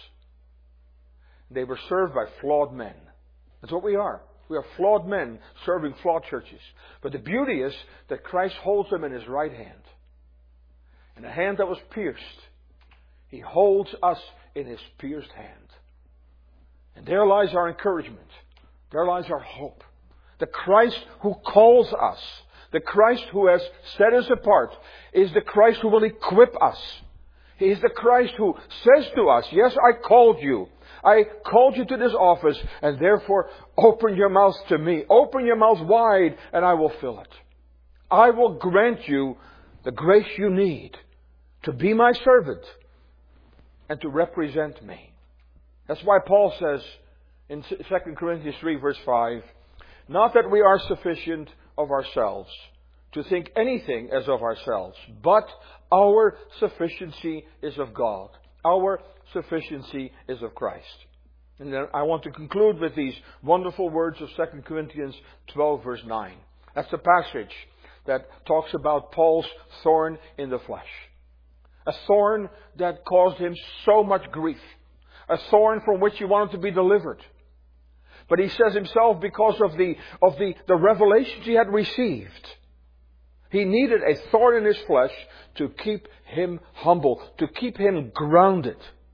Speaker 1: They were served by flawed men. That's what we are. We are flawed men serving flawed churches. But the beauty is that Christ holds them in His right hand. And the hand that was pierced, He holds us in His pierced hand. And there lies our encouragement. There lies our hope. The Christ who calls us, the Christ who has set us apart, is the Christ who will equip us. He is the Christ who says to us, yes, I called you. I called you to this office, and therefore open your mouth to me. Open your mouth wide, and I will fill it. I will grant you the grace you need to be my servant and to represent me. That's why Paul says in Second Corinthians three verse five, not that we are sufficient of ourselves to think anything as of ourselves, but our sufficiency is of God. Our sufficiency is of Christ. And then I want to conclude with these wonderful words of Second Corinthians twelve verse nine. That's the passage that talks about Paul's thorn in the flesh. A thorn that caused him so much grief. A thorn from which he wanted to be delivered. But he says himself, because of the of the, the revelations he had received, he needed a thorn in his flesh to keep him humble, to keep him grounded.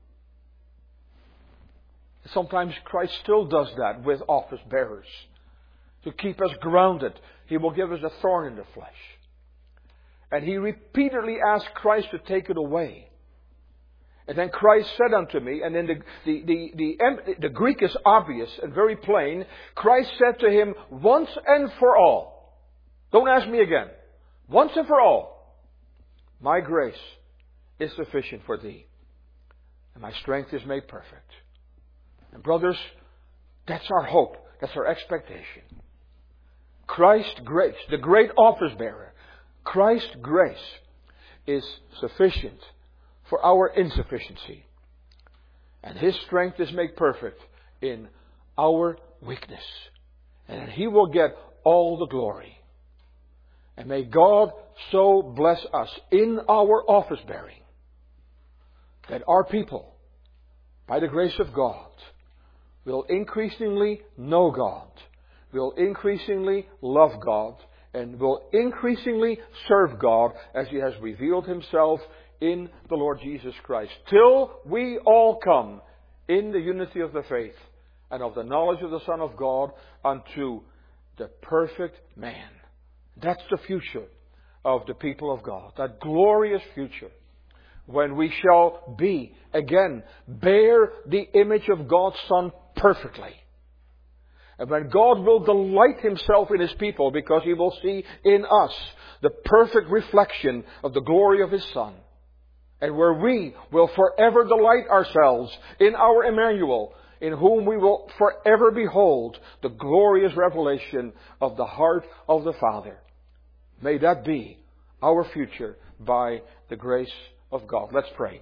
Speaker 1: Sometimes Christ still does that with office bearers. To keep us grounded, He will give us a thorn in the flesh. And he repeatedly asked Christ to take it away. And then Christ said unto me, and then the, the, the, the, the Greek is obvious and very plain. Christ said to him, once and for all. Don't ask me again. Once and for all. My grace is sufficient for thee. And my strength is made perfect. And brothers, that's our hope. That's our expectation. Christ's grace, the great office bearer, Christ's grace is sufficient for our insufficiency. And His strength is made perfect in our weakness. And He will get all the glory. And may God so bless us in our office bearing that our people, by the grace of God, will increasingly know God, will increasingly love God, and will increasingly serve God as He has revealed Himself in the Lord Jesus Christ, till we all come in the unity of the faith and of the knowledge of the Son of God unto the perfect man. That's the future of the people of God. That glorious future when we shall be, again, bear the image of God's Son perfectly. And when God will delight Himself in His people because He will see in us the perfect reflection of the glory of His Son. And where we will forever delight ourselves in our Emmanuel, in whom we will forever behold the glorious revelation of the heart of the Father. May that be our future by the grace of God. Let's pray.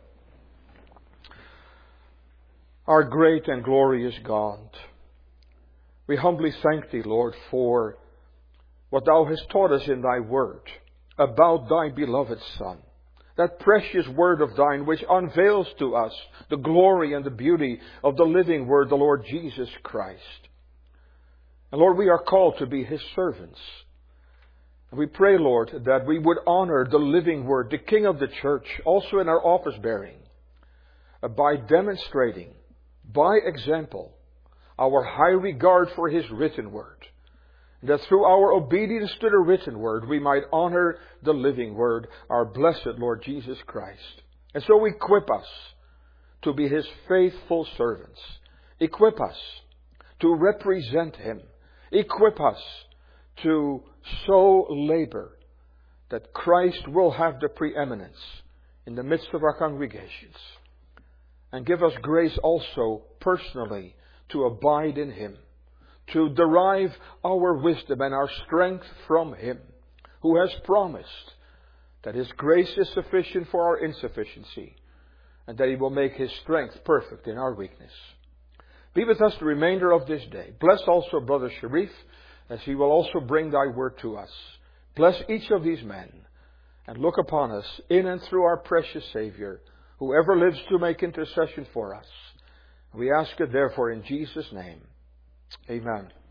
Speaker 1: Our great and glorious God, we humbly thank Thee, Lord, for what Thou hast taught us in Thy Word about Thy beloved Son. That precious Word of Thine which unveils to us the glory and the beauty of the living Word, the Lord Jesus Christ. And Lord, we are called to be His servants. And we pray, Lord, that we would honor the living Word, the King of the Church, also in our office bearing, by demonstrating, by example, our high regard for His written Word. That through our obedience to the written Word, we might honor the living Word, our blessed Lord Jesus Christ. And so equip us to be His faithful servants. Equip us to represent Him. Equip us to so labor that Christ will have the preeminence in the midst of our congregations. And give us grace also personally to abide in Him, to derive our wisdom and our strength from Him, who has promised that His grace is sufficient for our insufficiency, and that He will make His strength perfect in our weakness. Be with us the remainder of this day. Bless also Brother Sharif, as he will also bring Thy Word to us. Bless each of these men, and look upon us in and through our precious Savior, who ever lives to make intercession for us. We ask it therefore in Jesus' name. Amen.